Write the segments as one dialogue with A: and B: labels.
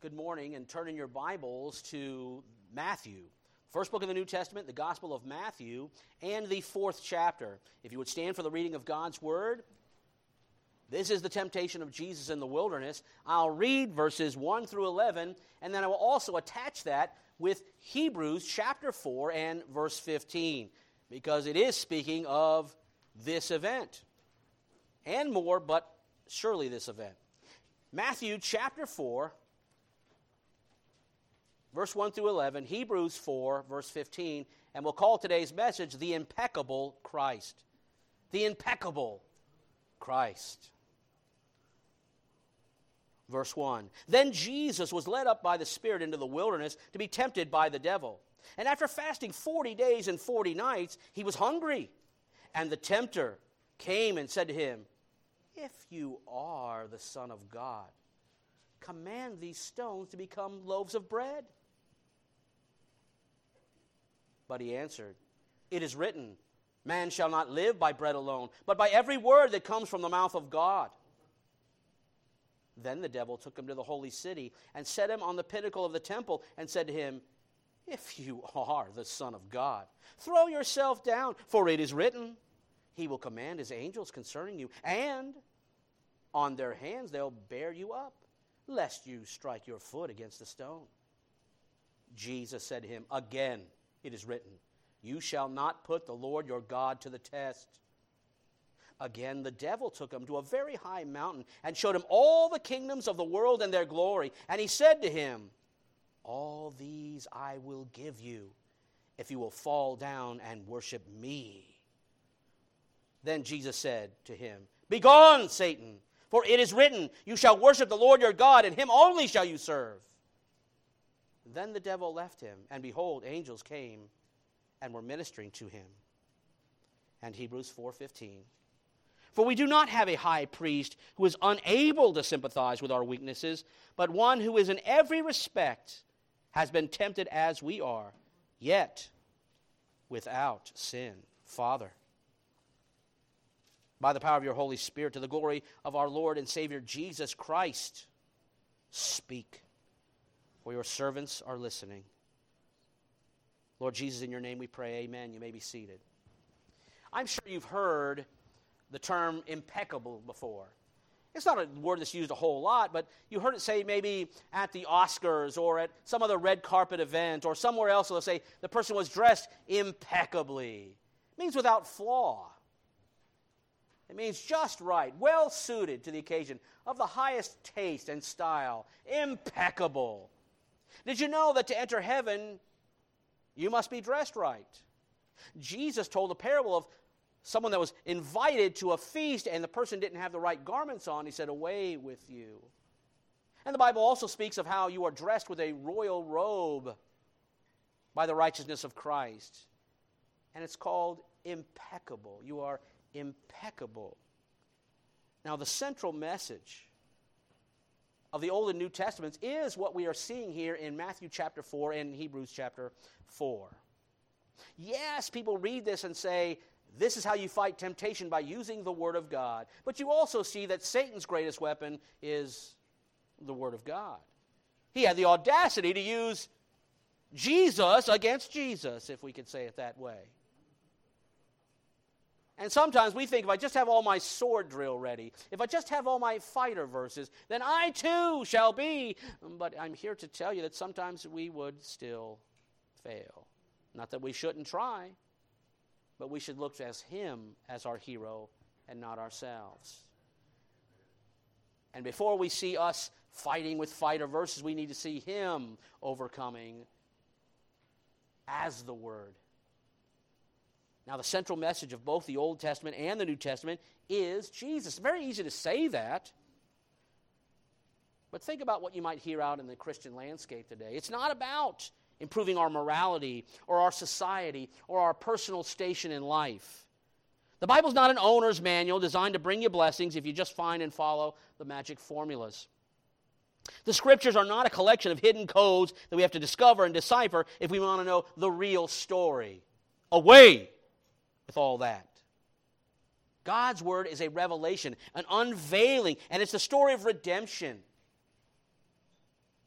A: good morning, and turn in your Bibles to Matthew. First book of the New Testament, the Gospel of Matthew, and the 4th chapter. If you would stand for the reading of God's Word. This is the temptation of Jesus in the wilderness. I'll read verses 1 through 11, and then I will also attach that with Hebrews chapter 4 and verse 15, because it is speaking of this event. And more, but surely this event. Matthew chapter 4, verse 1 through 11, Hebrews 4, verse 15, and we'll call today's message, The Impeccable Christ. The Impeccable Christ. Verse 1, Then Jesus was led up by the Spirit into the wilderness to be tempted by the devil. And after fasting 40 days and 40 nights, he was hungry. And the tempter came and said to him, If you are the Son of God, command these stones to become loaves of bread. But he answered, It is written, Man shall not live by bread alone, but by every word that comes from the mouth of God. Then the devil took him to the holy city and set him on the pinnacle of the temple and said to him, If you are the Son of God, throw yourself down, for it is written, He will command His angels concerning you, and on their hands they'll bear you up, lest you strike your foot against a stone. Jesus said to him, Again, it is written, You shall not put the Lord your God to the test. Again, the devil took him to a very high mountain and showed him all the kingdoms of the world and their glory. And he said to him, All these I will give you, if you will fall down and worship me. Then Jesus said to him, Begone, Satan, for it is written, You shall worship the Lord your God, and Him only shall you serve. Then the devil left him, and behold, angels came and were ministering to him. And Hebrews 4:15. For we do not have a high priest who is unable to sympathize with our weaknesses, but one who is in every respect has been tempted as we are, yet without sin. Father, by the power of your Holy Spirit, to the glory of our Lord and Savior Jesus Christ, speak, for your servants are listening. Lord Jesus, in your name we pray, amen. You may be seated. I'm sure you've heard the term impeccable before. It's not a word that's used a whole lot, but you heard it say maybe at the Oscars or at some other red carpet event or somewhere else. They'll say the person was dressed impeccably. It means without flaw. It means just right, well suited to the occasion, of the highest taste and style, impeccable. Did you know that to enter heaven, you must be dressed right? Jesus told a parable of someone that was invited to a feast and the person didn't have the right garments on. He said, Away with you. And the Bible also speaks of how you are dressed with a royal robe by the righteousness of Christ. And it's called impeccable. You are impeccable. Now, the central message of the Old and New Testaments is what we are seeing here in Matthew chapter 4 and Hebrews chapter 4. Yes, people read this and say, this is how you fight temptation, by using the Word of God. But you also see that Satan's greatest weapon is the Word of God. He had the audacity to use Jesus against Jesus, if we could say it that way. And sometimes we think, if I just have all my sword drill ready, if I just have all my fighter verses, then I too shall be. But I'm here to tell you that sometimes we would still fail. Not that we shouldn't try, but we should look as Him as our hero and not ourselves. And before we see us fighting with fighter verses, we need to see Him overcoming as the Word. Now, the central message of both the Old Testament and the New Testament is Jesus. It's very easy to say that, but think about what you might hear out in the Christian landscape today. It's not about improving our morality or our society or our personal station in life. The Bible's not an owner's manual designed to bring you blessings if you just find and follow the magic formulas. The Scriptures are not a collection of hidden codes that we have to discover and decipher if we want to know the real story. Away with all that. God's Word is a revelation, an unveiling, and it's the story of redemption.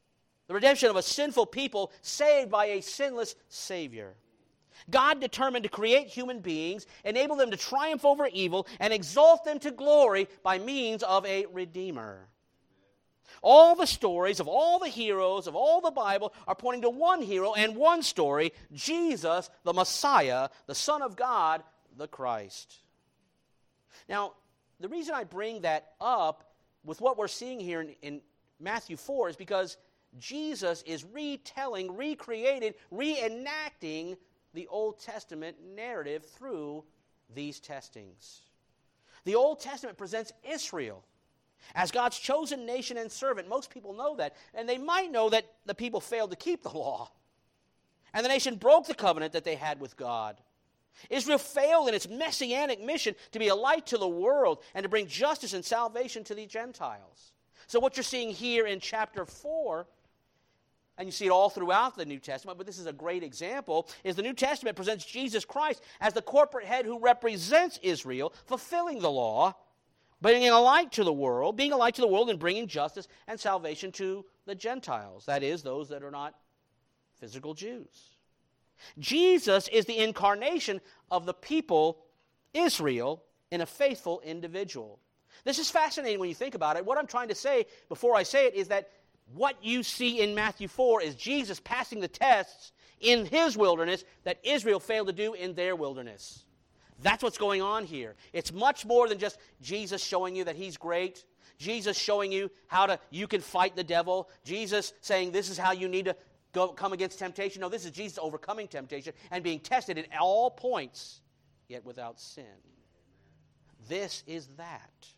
A: The redemption of a sinful people saved by a sinless Savior. God determined to create human beings, enable them to triumph over evil, and exalt them to glory by means of a Redeemer. All the stories of all the heroes of all the Bible are pointing to one hero and one story, Jesus, the Messiah, the Son of God, the Christ. Now, the reason I bring that up with what we're seeing here in Matthew 4 is because Jesus is retelling, recreating, reenacting the Old Testament narrative through these testings. The Old Testament presents Israel as God's chosen nation and servant. Most people know that, and they might know that the people failed to keep the law, and the nation broke the covenant that they had with God. Israel failed in its messianic mission to be a light to the world and to bring justice and salvation to the Gentiles. So what you're seeing here in chapter 4, and you see it all throughout the New Testament, but this is a great example, is the New Testament presents Jesus Christ as the corporate head who represents Israel, fulfilling the law, bringing a light to the world, being a light to the world and bringing justice and salvation to the Gentiles, that is, those that are not physical Jews. Jesus is the incarnation of the people, Israel, in a faithful individual. This is fascinating when you think about it. What I'm trying to say before I say it is that what you see in Matthew 4 is Jesus passing the tests in his wilderness that Israel failed to do in their wilderness. That's what's going on here. It's much more than just Jesus showing you that he's great, Jesus showing you how you can fight the devil, Jesus saying this is how you need to come against temptation. No, this is Jesus overcoming temptation and being tested at all points, yet without sin. This is that.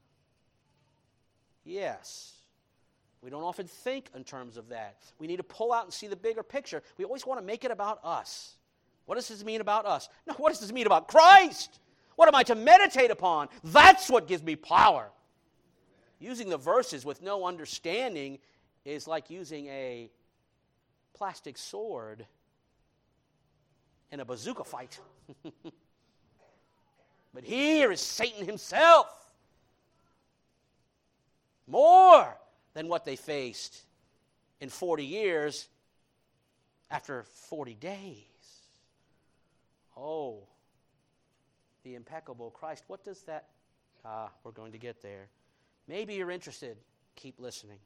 A: Yes. We don't often think in terms of that. We need to pull out and see the bigger picture. We always want to make it about us. What does this mean about us? No, what does this mean about Christ? What am I to meditate upon? That's what gives me power. Using the verses with no understanding is like using a plastic sword in a bazooka fight. But here is Satan himself. More than what they faced in 40 years after 40 days. Oh, the impeccable Christ. What does that... we're going to get there. Maybe you're interested. Keep listening.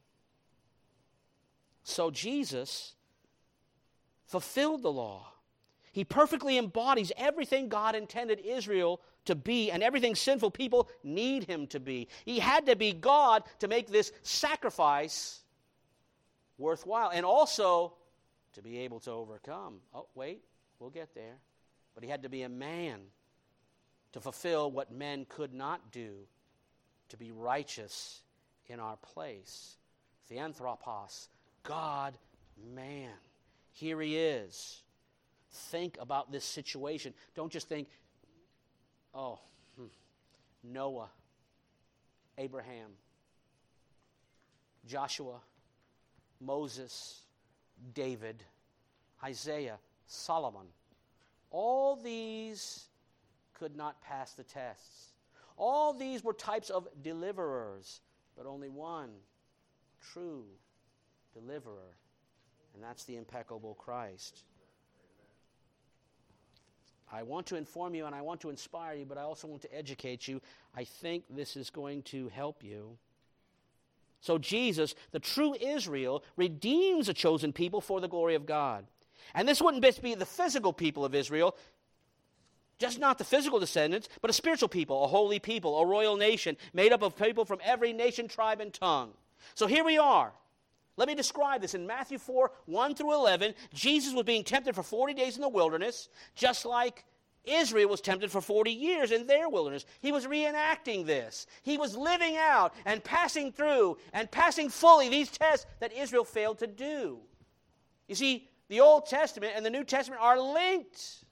A: So Jesus fulfilled the law. He perfectly embodies everything God intended Israel to be and everything sinful people need him to be. He had to be God to make this sacrifice worthwhile and also to be able to overcome. Oh, wait, we'll get there. But he had to be a man to fulfill what men could not do, to be righteous in our place. Theanthropos, God, man. Here he is. Think about this situation. Don't just think, Noah, Abraham, Joshua, Moses, David, Isaiah, Solomon. All these could not pass the tests. All these were types of deliverers, but only one true deliverer, and that's the impeccable Christ. I want to inform you and I want to inspire you, but I also want to educate you. I think this is going to help you. So Jesus, the true Israel, redeems a chosen people for the glory of God. And this wouldn't just be the physical people of Israel, just not the physical descendants, but a spiritual people, a holy people, a royal nation, made up of people from every nation, tribe, and tongue. So here we are. Let me describe this. In Matthew 4, 1 through 11, Jesus was being tempted for 40 days in the wilderness, just like Israel was tempted for 40 years in their wilderness. He was reenacting this. He was living out and passing through and passing fully these tests that Israel failed to do. You see, the Old Testament and the New Testament are linked.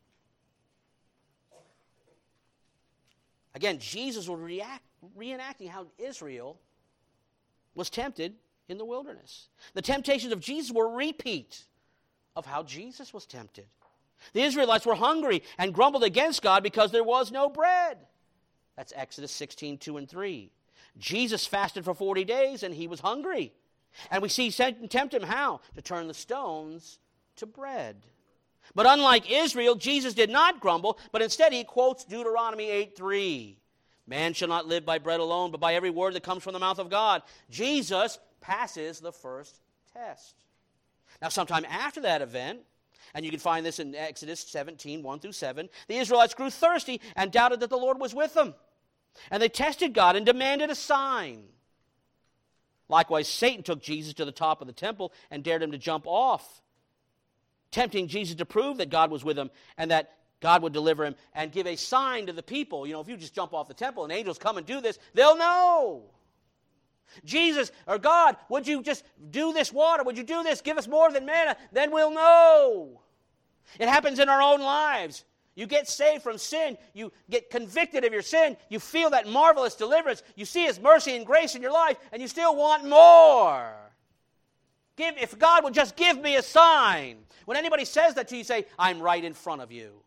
A: Again, Jesus was reenacting how Israel was tempted in the wilderness. The temptations of Jesus were a repeat of how Jesus was tempted. The Israelites were hungry and grumbled against God because there was no bread. That's Exodus 16, 2 and 3. Jesus fasted for 40 days and he was hungry. And we see Satan tempt him how? To turn the stones to bread. But unlike Israel, Jesus did not grumble, but instead he quotes Deuteronomy 8:3. Man shall not live by bread alone, but by every word that comes from the mouth of God. Jesus passes the first test. Now, sometime after that event, and you can find this in Exodus 17, 1-7, the Israelites grew thirsty and doubted that the Lord was with them. And they tested God and demanded a sign. Likewise, Satan took Jesus to the top of the temple and dared him to jump off, tempting Jesus to prove that God was with him and that God would deliver him and give a sign to the people. You know, if you just jump off the temple and angels come and do this, they'll know. Jesus, or God, would you just do this water? Would you do this? Give us more than manna, then we'll know. It happens in our own lives. You get saved from sin. You get convicted of your sin. You feel that marvelous deliverance. You see His mercy and grace in your life, and you still want more. If God would just give me a sign. When anybody says that to you, say, I'm right in front of you.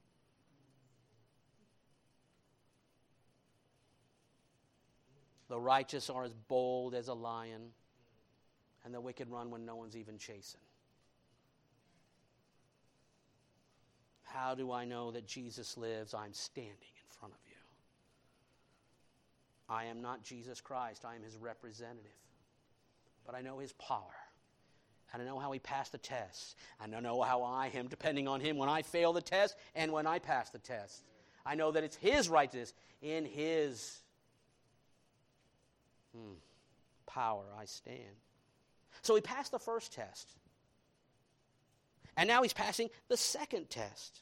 A: The righteous are as bold as a lion, and the wicked run when no one's even chasing. How do I know that Jesus lives? I'm standing in front of you. I am not Jesus Christ. I am His representative. But I know His power. And I know how He passed the test. And I know how I am depending on Him when I fail the test and when I pass the test. I know that it's His righteousness in His power I stand. So he passed the first test. And now he's passing the second test.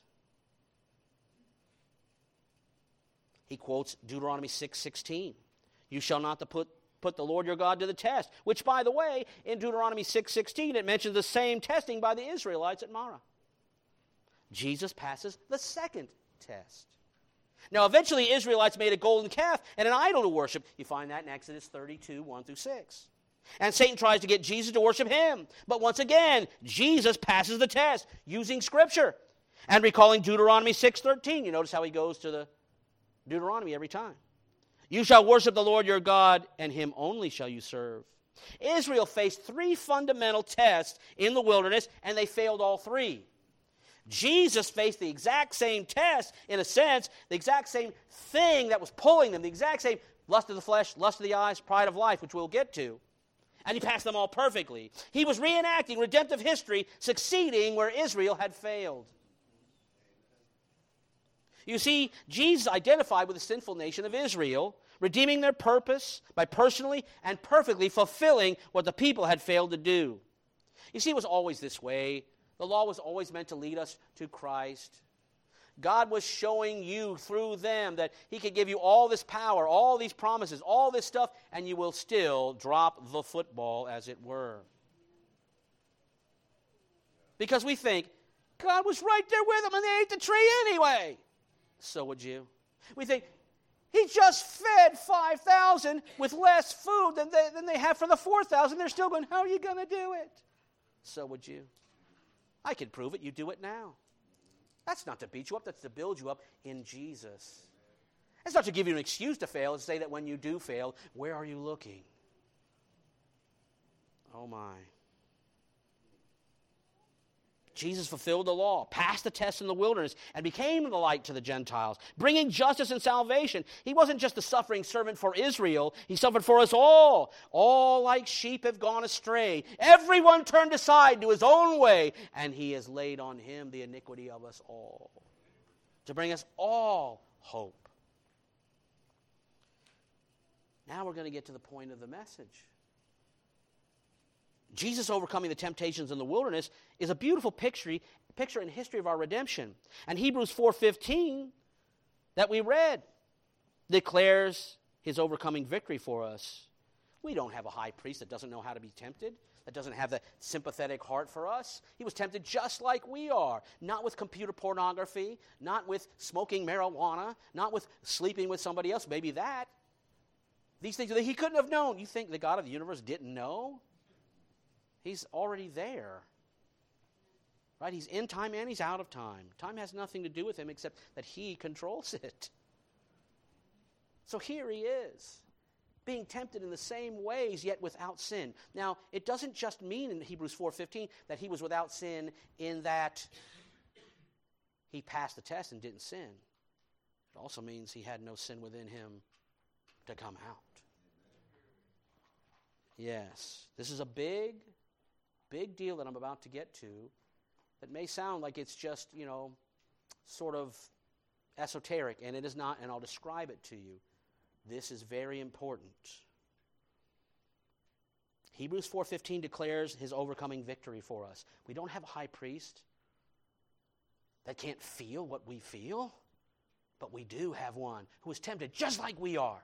A: He quotes Deuteronomy 6:16. You shall not put the Lord your God to the test. Which, by the way, in Deuteronomy 6:16, it mentions the same testing by the Israelites at Marah. Jesus passes the second test. Now, eventually, Israelites made a golden calf and an idol to worship. You find that in Exodus 32, 1-6. And Satan tries to get Jesus to worship him. But once again, Jesus passes the test using Scripture and recalling Deuteronomy 6:13. You notice how he goes to the Deuteronomy every time. You shall worship the Lord your God, and Him only shall you serve. Israel faced three fundamental tests in the wilderness, and they failed all three. Jesus faced the exact same test, in a sense, the exact same thing that was pulling them, the exact same lust of the flesh, lust of the eyes, pride of life, which we'll get to. And he passed them all perfectly. He was reenacting redemptive history, succeeding where Israel had failed. You see, Jesus identified with the sinful nation of Israel, redeeming their purpose by personally and perfectly fulfilling what the people had failed to do. You see, it was always this way. The law was always meant to lead us to Christ. God was showing you through them that He could give you all this power, all these promises, all this stuff, and you will still drop the football, as it were. Because we think, God was right there with them and they ate the tree anyway. So would you. We think, He just fed 5,000 with less food than they have for the 4,000. They're still going, how are you going to do it? So would you. I can prove it. You do it now. That's not to beat you up. That's to build you up in Jesus. It's not to give you an excuse to fail. It's to say that when you do fail, where are you looking? Oh my. Jesus fulfilled the law, passed the test in the wilderness, and became the light to the Gentiles, bringing justice and salvation. He wasn't just a suffering servant for Israel. He suffered for us all. All like sheep have gone astray. Everyone turned aside to his own way, and He has laid on Him the iniquity of us all, to bring us all hope. Now we're going to get to the point of the message. Jesus overcoming the temptations in the wilderness is a beautiful picture in history of our redemption. And Hebrews 4:15 that we read declares His overcoming victory for us. We don't have a high priest that doesn't know how to be tempted, that doesn't have the sympathetic heart for us. He was tempted just like we are, not with computer pornography, not with smoking marijuana, not with sleeping with somebody else, maybe that. These things that He couldn't have known. You think the God of the universe didn't know? He's already there. Right? He's in time and He's out of time. Time has nothing to do with Him except that He controls it. So here He is. being tempted in the same ways, yet without sin. Now, it doesn't just mean in Hebrews 4:15 that he was without sin in that he passed the test and didn't sin. It also means he had no sin within him to come out. Yes, this is a big deal that I'm about to get to that may sound like it's just, sort of esoteric, and it is not, and I'll describe it to you. This is very important. Hebrews 4:15 declares his overcoming victory for us. We don't have a high priest that can't feel what we feel, but we do have one who is tempted just like we are,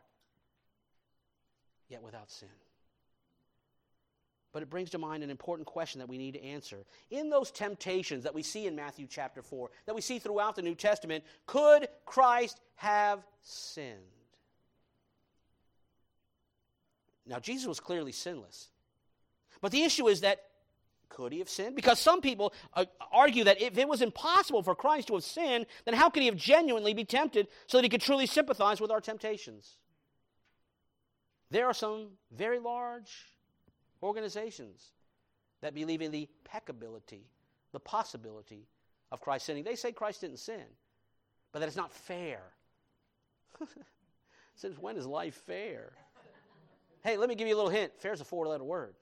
A: yet without sin. But it brings to mind an important question that we need to answer. In those temptations that we see in Matthew chapter 4, that we see throughout the New Testament, could Christ have sinned? Now, Jesus was clearly sinless. But the issue is that, could he have sinned? Because some people argue that if it was impossible for Christ to have sinned, then how could he have genuinely be tempted so that he could truly sympathize with our temptations? There are some very large organizations that believe in the peccability, the possibility of Christ sinning. They say Christ didn't sin, but that it's not fair. Since when is life fair? Hey, let me give you a little hint. Fair is a 4-letter word.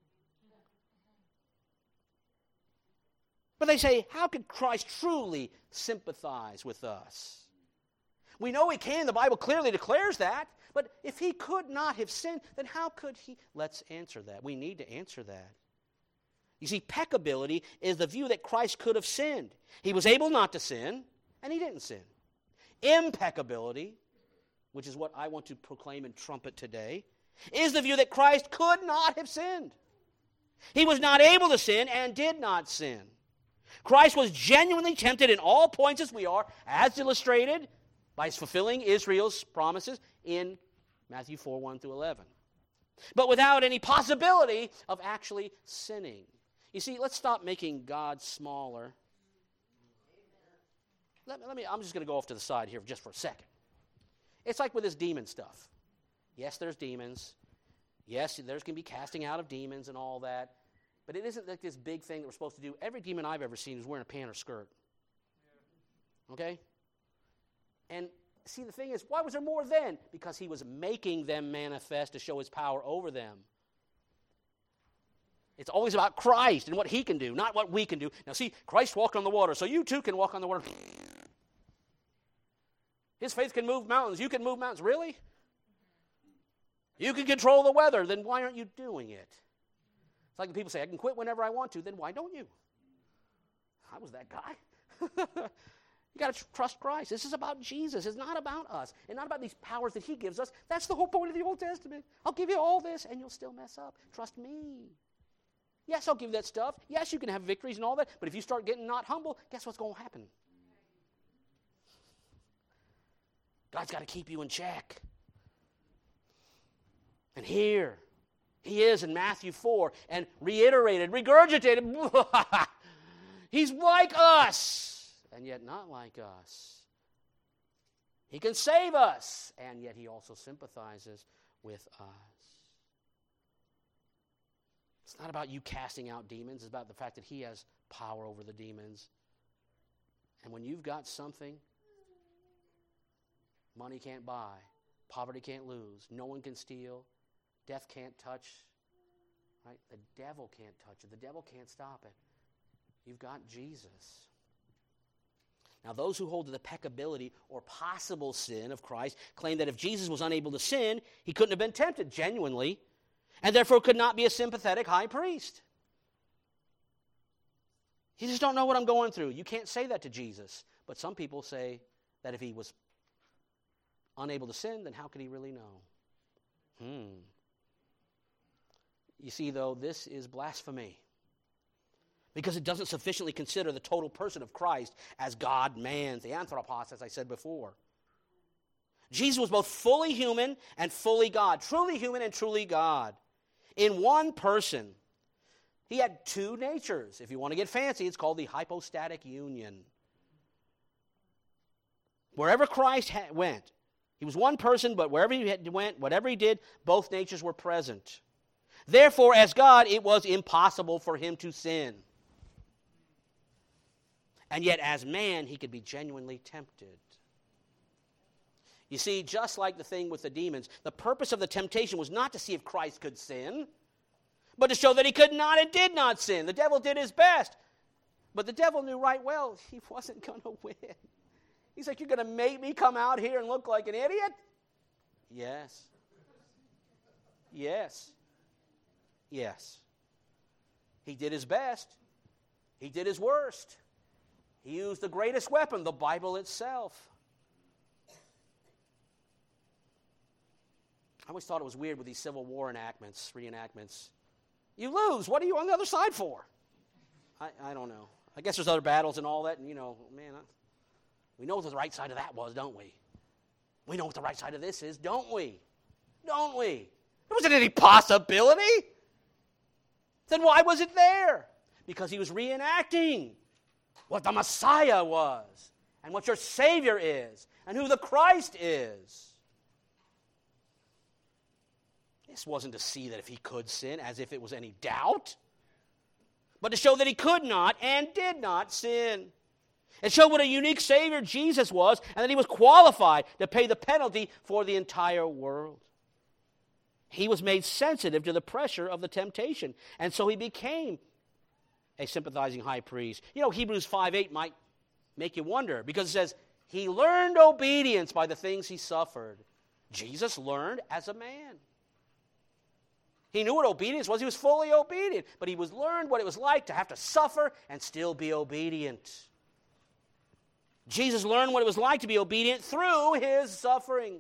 A: But they say, how could Christ truly sympathize with us? We know he can. The Bible clearly declares that. But if he could not have sinned, then how could he? Let's answer that. We need to answer that. You see, peccability is the view that Christ could have sinned. He was able not to sin, and he didn't sin. Impeccability, which is what I want to proclaim and trumpet today, is the view that Christ could not have sinned. He was not able to sin and did not sin. Christ was genuinely tempted in all points as we are, as illustrated by his fulfilling Israel's promises in Matthew 4:1-11. But without any possibility of actually sinning. You see, let's stop making God smaller. I'm just going to go off to the side here just for a second. It's like with this demon stuff. Yes, there's demons. Yes, there's going to be casting out of demons and all that. But it isn't like this big thing that we're supposed to do. Every demon I've ever seen is wearing a pant or skirt. Okay? And see, the thing is, why was there more then? Because he was making them manifest to show his power over them. It's always about Christ and what he can do, not what we can do. Now see, Christ walked on the water, so you too can walk on the water. His faith can move mountains. You can move mountains. Really? You can control the weather. Then why aren't you doing it? It's like when people say, I can quit whenever I want to. Then why don't you? I was that guy. You got to trust Christ. This is about Jesus. It's not about us. It's not about these powers that he gives us. That's the whole point of the Old Testament. I'll give you all this and you'll still mess up. Trust me. Yes, I'll give you that stuff. Yes, you can have victories and all that. But if you start getting not humble, guess what's going to happen? God's got to keep you in check. And here he is in Matthew 4 and reiterated, regurgitated. He's like us, and yet not like us. He can save us, and yet he also sympathizes with us. It's not about you casting out demons. It's about the fact that he has power over the demons. And when you've got something money can't buy, poverty can't lose, no one can steal, death can't touch, right? The devil can't touch it. The devil can't stop it. You've got Jesus. Now, those who hold to the peccability or possible sin of Christ claim that if Jesus was unable to sin, he couldn't have been tempted genuinely, and therefore could not be a sympathetic high priest. You just don't know what I'm going through. You can't say that to Jesus. But some people say that if he was unable to sin, then how could he really know? You see, though, this is blasphemy. Because it doesn't sufficiently consider the total person of Christ as God, man, the anthropos, as I said before. Jesus was both fully human and fully God. Truly human and truly God. In one person. He had two natures. If you want to get fancy, it's called the hypostatic union. Wherever Christ went, He was one person, but wherever he went, whatever he did, both natures were present. Therefore, as God, it was impossible for him to sin. And yet, as man, he could be genuinely tempted. You see, just like the thing with the demons, the purpose of the temptation was not to see if Christ could sin, but to show that he could not and did not sin. The devil did his best. But the devil knew right well he wasn't going to win. He's like, you're going to make me come out here and look like an idiot? Yes. Yes. Yes. He did his best. He did his worst. He used the greatest weapon, the Bible itself. I always thought it was weird with these Civil War reenactments. You lose. What are you on the other side for? I don't know. I guess there's other battles and all that, and we know what the right side of that was, don't we? We know what the right side of this is, don't we? Don't we? There wasn't any possibility. Then why was it there? Because he was reenacting what the Messiah was, and what your Savior is, and who the Christ is. This wasn't to see that if he could sin, as if it was any doubt, but to show that he could not and did not sin. It showed what a unique Savior Jesus was, and that he was qualified to pay the penalty for the entire world. He was made sensitive to the pressure of the temptation, and so he became a sympathizing high priest. Hebrews 5:8 might make you wonder, because it says, he learned obedience by the things he suffered. Jesus learned as a man. He knew what obedience was. He was fully obedient, but he learned what it was like to have to suffer and still be obedient. Jesus learned what it was like to be obedient through his suffering.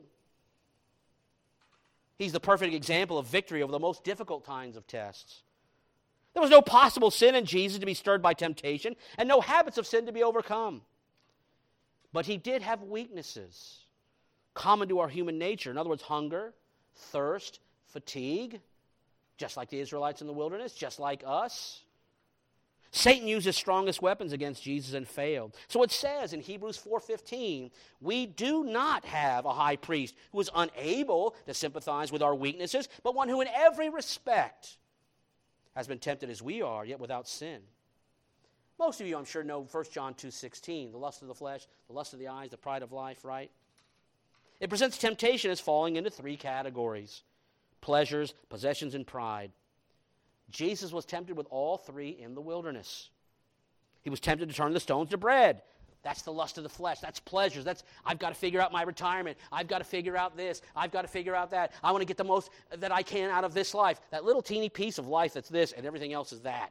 A: He's the perfect example of victory over the most difficult kinds of tests. There was no possible sin in Jesus to be stirred by temptation, and no habits of sin to be overcome. But he did have weaknesses common to our human nature. In other words, hunger, thirst, fatigue, just like the Israelites in the wilderness, just like us. Satan used his strongest weapons against Jesus and failed. So it says in Hebrews 4:15, we do not have a high priest who is unable to sympathize with our weaknesses, but one who in every respect has been tempted as we are, yet without sin. Most of you, I'm sure, know 1 John 2:16, the lust of the flesh, the lust of the eyes, the pride of life, right? It presents temptation as falling into three categories: pleasures, possessions, and pride. Jesus was tempted with all three in the wilderness. He was tempted to turn the stones to bread. That's the lust of the flesh. That's pleasures. I've got to figure out my retirement. I've got to figure out this. I've got to figure out that. I want to get the most that I can out of this life. That little teeny piece of life that's this, and everything else is that.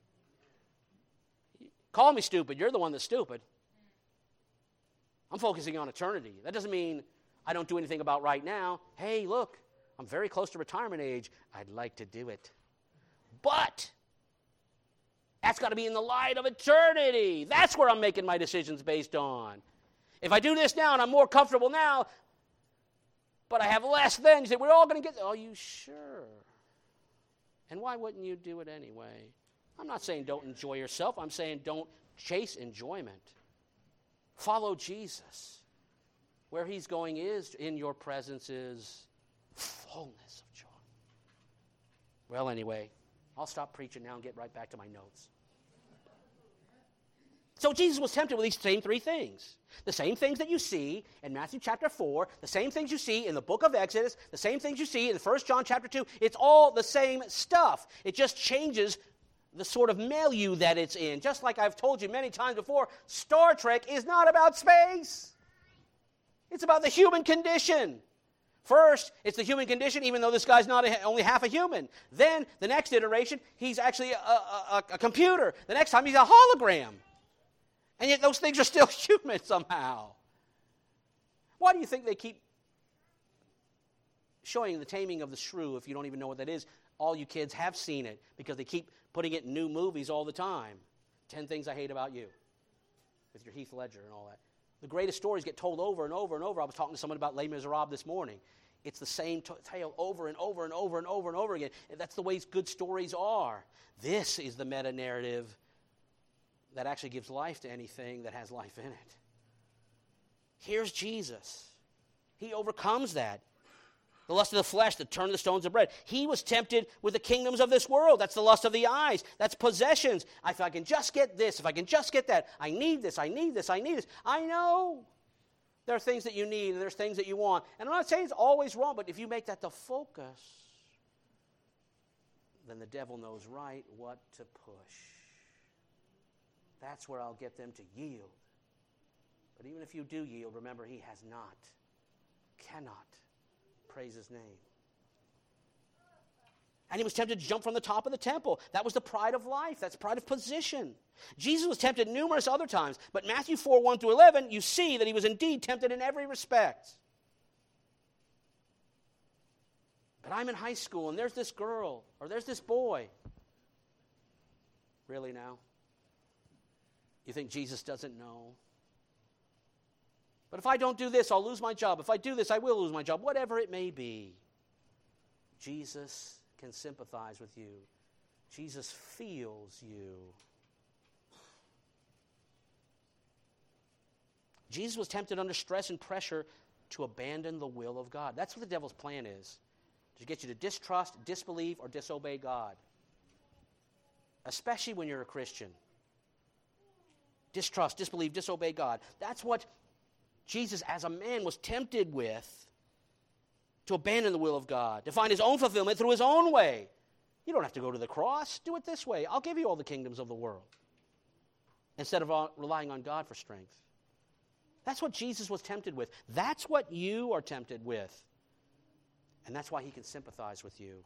A: Call me stupid. You're the one that's stupid. I'm focusing on eternity. That doesn't mean I don't do anything about right now. Hey, look, I'm very close to retirement age. I'd like to do it. But that's got to be in the light of eternity. That's where I'm making my decisions based on. If I do this now and I'm more comfortable now, but I have less then, you say, we're all going to get, are you sure? And why wouldn't you do it anyway? I'm not saying don't enjoy yourself. I'm saying don't chase enjoyment. Follow Jesus. Where he's going is, in your presence is fullness of joy. Well, anyway, I'll stop preaching now and get right back to my notes. So Jesus was tempted with these same three things. The same things that you see in Matthew chapter 4, the same things you see in the book of Exodus, the same things you see in 1 John chapter 2. It's all the same stuff. It just changes the sort of milieu that it's in. Just like I've told you many times before, Star Trek is not about space. It's about the human condition. First, it's the human condition, even though this guy's not only half a human. Then, the next iteration, he's actually a computer. The next time, he's a hologram. And yet, those things are still human somehow. Why do you think they keep showing The Taming of the Shrew if you don't even know what that is? All you kids have seen it because they keep putting it in new movies all the time. 10 Things I Hate About You with your Heath Ledger and all that. The greatest stories get told over and over and over. I was talking to someone about Les Miserables this morning. It's the same tale over and over and over and over and over again. That's the way good stories are. This is the meta-narrative that actually gives life to anything that has life in it. Here's Jesus. He overcomes that. The lust of the flesh that turned the stones to bread. He was tempted with the kingdoms of this world. That's the lust of the eyes. That's possessions. If I can just get this, if I can just get that, I need this, I need this, I need this. I know there are things that you need and there's things that you want. And I'm not saying it's always wrong, but if you make that the focus, then the devil knows right what to push. That's where I'll get them to yield. But even if you do yield, remember, he has not, cannot. Praise his name. And he was tempted to jump from the top of the temple. That was the pride of life. That's pride of position. Jesus was tempted numerous other times. But Matthew 4, 1 through 11, you see that he was indeed tempted in every respect. But I'm in high school and there's this girl or there's this boy. Really now? You think Jesus doesn't know? But if I don't do this, I'll lose my job. If I do this, I will lose my job. Whatever it may be, Jesus can sympathize with you. Jesus feels you. Jesus was tempted under stress and pressure to abandon the will of God. That's what the devil's plan is, to get you to distrust, disbelieve, or disobey God. Especially when you're a Christian. Distrust, disbelieve, disobey God. That's what Jesus, as a man, was tempted with, to abandon the will of God, to find his own fulfillment through his own way. You don't have to go to the cross. Do it this way. I'll give you all the kingdoms of the world, instead of relying on God for strength. That's what Jesus was tempted with. That's what you are tempted with. And that's why he can sympathize with you.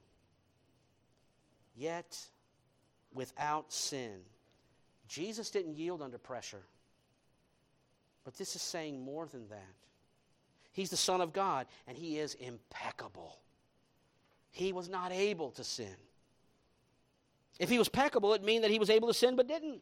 A: Yet, without sin, Jesus didn't yield under pressure. But this is saying more than that. He's the Son of God, and he is impeccable. He was not able to sin. If he was peccable, it'd mean that he was able to sin but didn't.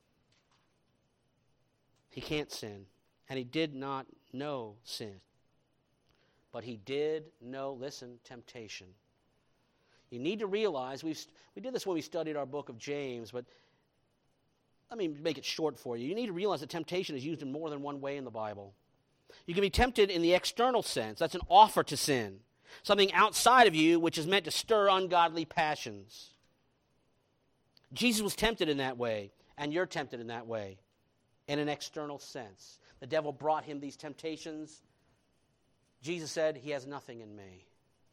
A: He can't sin, and he did not know sin. But he did know, listen, temptation. You need to realize, we did this when we studied our book of James, but let me make it short for you. You need to realize that temptation is used in more than one way in the Bible. You can be tempted in the external sense. That's an offer to sin. Something outside of you which is meant to stir ungodly passions. Jesus was tempted in that way, and you're tempted in that way, in an external sense. The devil brought him these temptations. Jesus said, he has nothing in me.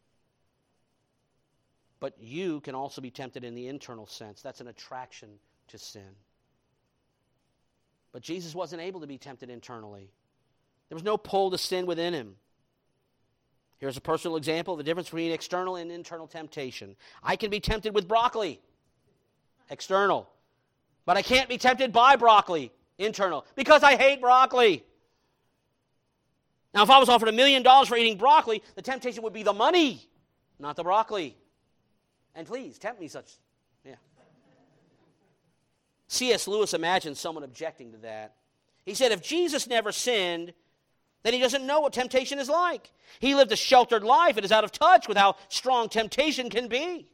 A: But you can also be tempted in the internal sense. That's an attraction to sin. But Jesus wasn't able to be tempted internally. There was no pull to sin within him. Here's a personal example of the difference between external and internal temptation. I can be tempted with broccoli, external. But I can't be tempted by broccoli, internal, because I hate broccoli. Now, if I was offered $1 million for eating broccoli, the temptation would be the money, not the broccoli. And please, tempt me such. Yeah. C.S. Lewis imagined someone objecting to that. He said, if Jesus never sinned, then he doesn't know what temptation is like. He lived a sheltered life and is out of touch with how strong temptation can be.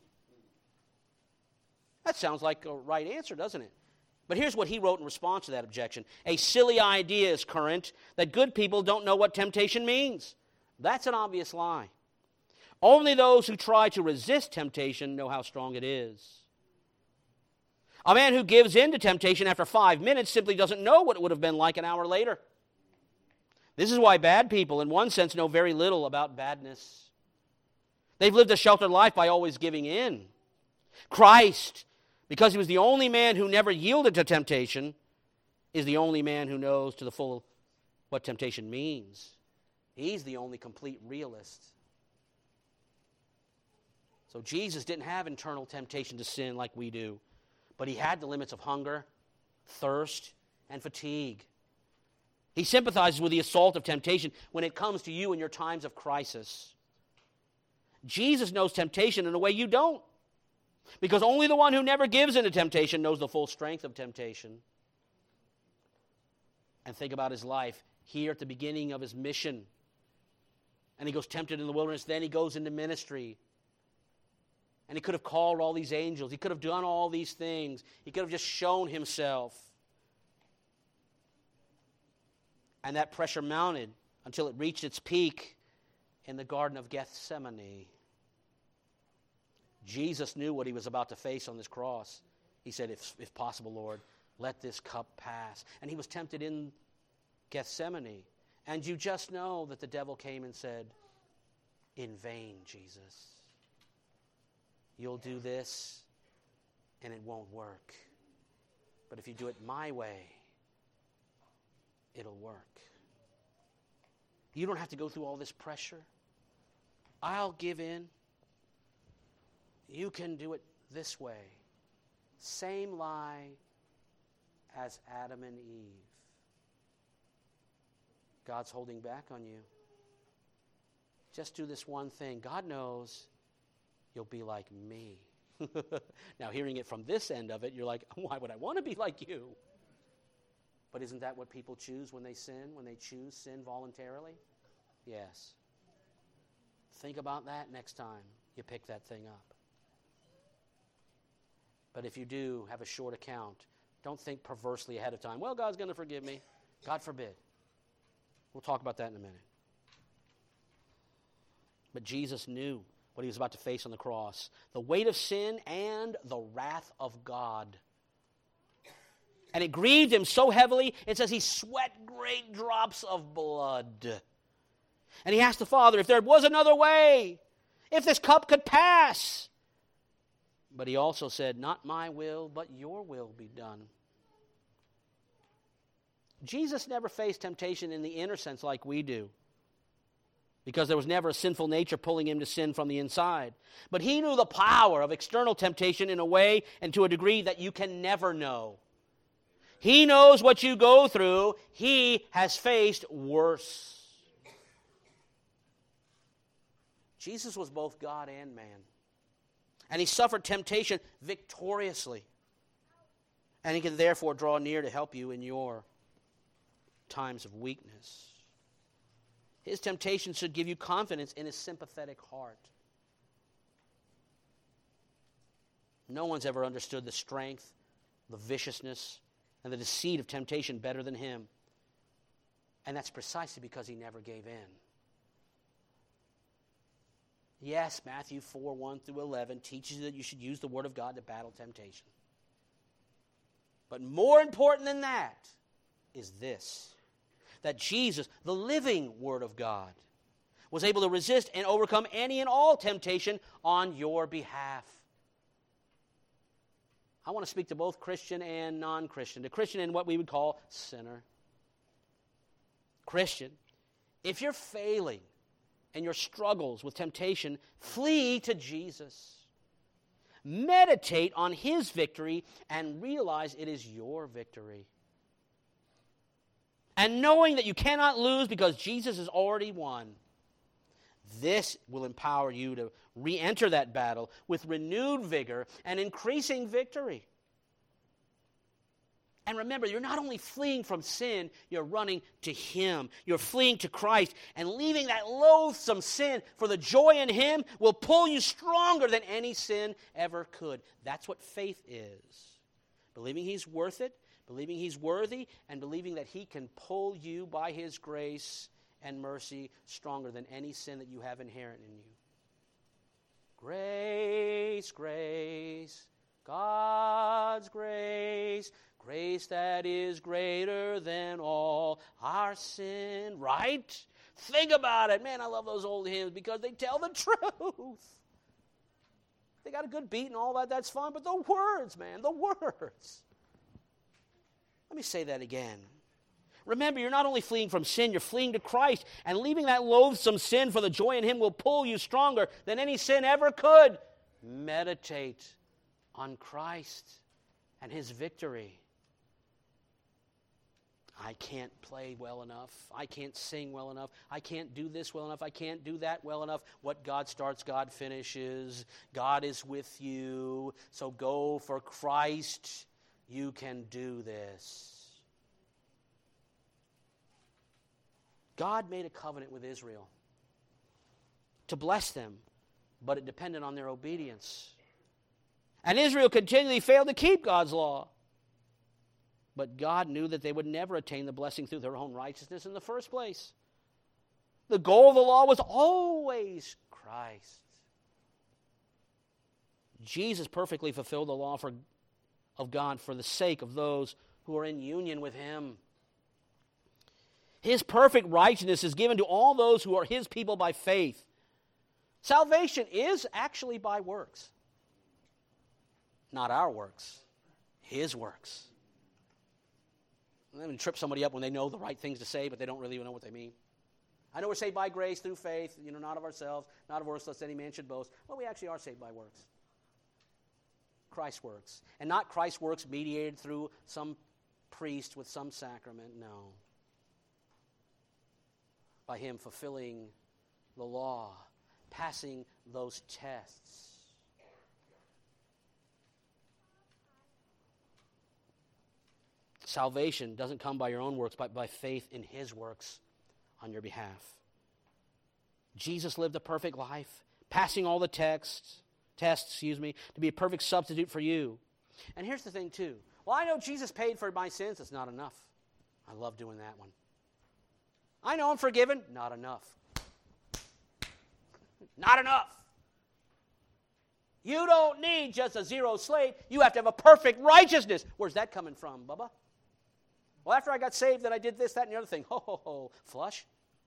A: That sounds like a right answer, doesn't it? But here's what he wrote in response to that objection. A silly idea is current that good people don't know what temptation means. That's an obvious lie. Only those who try to resist temptation know how strong it is. A man who gives in to temptation after 5 minutes simply doesn't know what it would have been like an hour later. This is why bad people, in one sense, know very little about badness. They've lived a sheltered life by always giving in. Christ, because he was the only man who never yielded to temptation, is the only man who knows to the full what temptation means. He's the only complete realist. So Jesus didn't have internal temptation to sin like we do, but he had the limits of hunger, thirst, and fatigue. He sympathizes with the assault of temptation when it comes to you in your times of crisis. Jesus knows temptation in a way you don't, because only the one who never gives in to temptation knows the full strength of temptation. And think about his life here at the beginning of his mission. And he goes tempted in the wilderness, then he goes into ministry. And he could have called all these angels. He could have done all these things. He could have just shown himself. And that pressure mounted until it reached its peak in the Garden of Gethsemane. Jesus knew what he was about to face on this cross. He said, if possible, Lord, let this cup pass. And he was tempted in Gethsemane. And you just know that the devil came and said, in vain, Jesus. You'll do this, and it won't work. But if you do it my way, it'll work. You don't have to go through all this pressure. I'll give in. You can do it this way. Same lie as Adam and Eve. God's holding back on you. Just do this one thing. God knows you'll be like me. Now, hearing it from this end of it, you're like, why would I want to be like you? But isn't that what people choose when they sin? When they choose sin voluntarily? Yes. Think about that next time you pick that thing up. But if you do have a short account, don't think perversely ahead of time, well, God's going to forgive me. God forbid. We'll talk about that in a minute. But Jesus knew what he was about to face on the cross. The weight of sin and the wrath of God. And it grieved him so heavily, it says he sweat great drops of blood. And he asked the Father if there was another way, if this cup could pass. But he also said, not my will, but your will be done. Jesus never faced temptation in the inner sense like we do, because there was never a sinful nature pulling him to sin from the inside. But he knew the power of external temptation in a way and to a degree that you can never know. He knows what you go through. He has faced worse. Jesus was both God and man. And he suffered temptation victoriously. And he can therefore draw near to help you in your times of weakness. His temptation should give you confidence in his sympathetic heart. No one's ever understood the strength, the viciousness, and the deceit of temptation better than him. And that's precisely because he never gave in. Yes, Matthew 4, 1 through 11 teaches you that you should use the Word of God to battle temptation. But more important than that is this, that Jesus, the living Word of God, was able to resist and overcome any and all temptation on your behalf. I want to speak to both Christian and non-Christian, to Christian and what we would call sinner. Christian, if you're failing in your struggles with temptation, flee to Jesus. Meditate on his victory and realize it is your victory. And knowing that you cannot lose because Jesus has already won, this will empower you to re-enter that battle with renewed vigor and increasing victory. And remember, you're not only fleeing from sin, you're running to him. You're fleeing to Christ. And leaving that loathsome sin for the joy in him will pull you stronger than any sin ever could. That's what faith is. Believing he's worth it, believing he's worthy, and believing that he can pull you by his grace and mercy stronger than any sin that you have inherent in you. Grace, grace, God's grace, grace that is greater than all our sin, right? Think about it. Man, I love those old hymns because they tell the truth. They got a good beat and all that, that's fine, but the words, man, the words. Let me say that again. Remember, you're not only fleeing from sin, you're fleeing to Christ, and leaving that loathsome sin for the joy in him will pull you stronger than any sin ever could. Meditate on Christ and his victory. I can't play well enough. I can't sing well enough. I can't do this well enough. I can't do that well enough. What God starts, God finishes. God is with you. So go for Christ. You can do this. God made a covenant with Israel to bless them, but it depended on their obedience. And Israel continually failed to keep God's law. But God knew that they would never attain the blessing through their own righteousness in the first place. The goal of the law was always Christ. Jesus perfectly fulfilled the law of God for the sake of those who are in union with Him. His perfect righteousness is given to all those who are His people by faith. Salvation is actually by works. Not our works. His works. I'm going to trip somebody up when they know the right things to say, but they don't really know what they mean. I know we're saved by grace through faith, not of ourselves, not of works, lest any man should boast. Well, we actually are saved by works. Christ's works. And not Christ's works mediated through some priest with some sacrament, no. By Him fulfilling the law, passing those tests. Salvation doesn't come by your own works, but by faith in His works on your behalf. Jesus lived a perfect life, passing all the tests, to be a perfect substitute for you. And here's the thing too. Well, I know Jesus paid for my sins. It's not enough. I love doing that one. I know I'm forgiven. Not enough. Not enough. You don't need just a zero slate. You have to have a perfect righteousness. Where's that coming from, Bubba? Well, after I got saved, then I did this, that, and the other thing. Ho, ho, ho. Flush.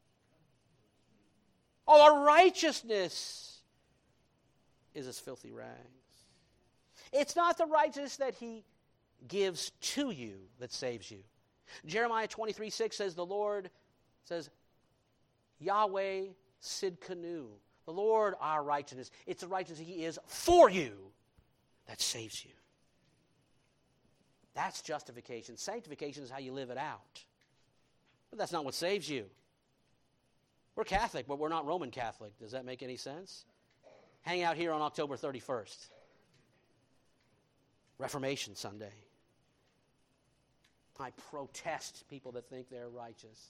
A: Oh, the righteousness is as filthy rags. It's not the righteousness that He gives to you that saves you. Jeremiah 23:6 says, the Lord says, Yahweh Sidkenu. The Lord our righteousness. It's the righteousness He is for you that saves you. That's justification. Sanctification is how you live it out. But that's not what saves you. We're Catholic, but we're not Roman Catholic. Does that make any sense? Hang out here on October 31st. Reformation Sunday. I protest people that think they're righteous.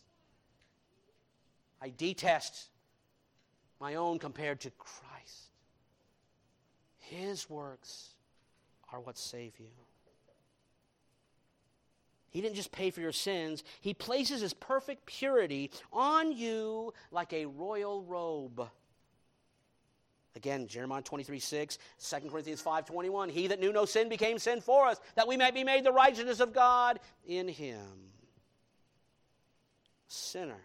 A: I detest my own compared to Christ. His works are what save you. He didn't just pay for your sins. He places His perfect purity on you like a royal robe. Again, Jeremiah 23:6, 2 Corinthians 5:21. He that knew no sin became sin for us, that we might be made the righteousness of God in Him. Sinner,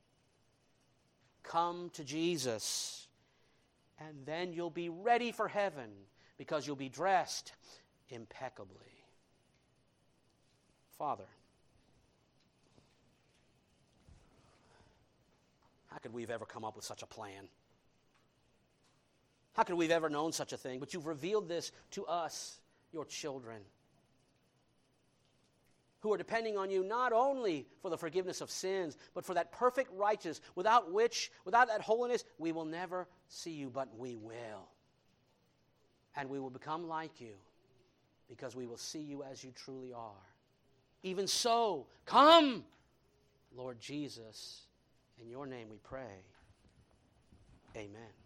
A: come to Jesus, and then you'll be ready for heaven because you'll be dressed impeccably. Father, how could we have ever come up with such a plan? How could we have ever known such a thing? But You've revealed this to us, Your children, who are depending on You not only for the forgiveness of sins, but for that perfect righteousness, without that holiness, we will never see You, but we will. And we will become like You because we will see You as You truly are. Even so, come, Lord Jesus. In Your name we pray. Amen.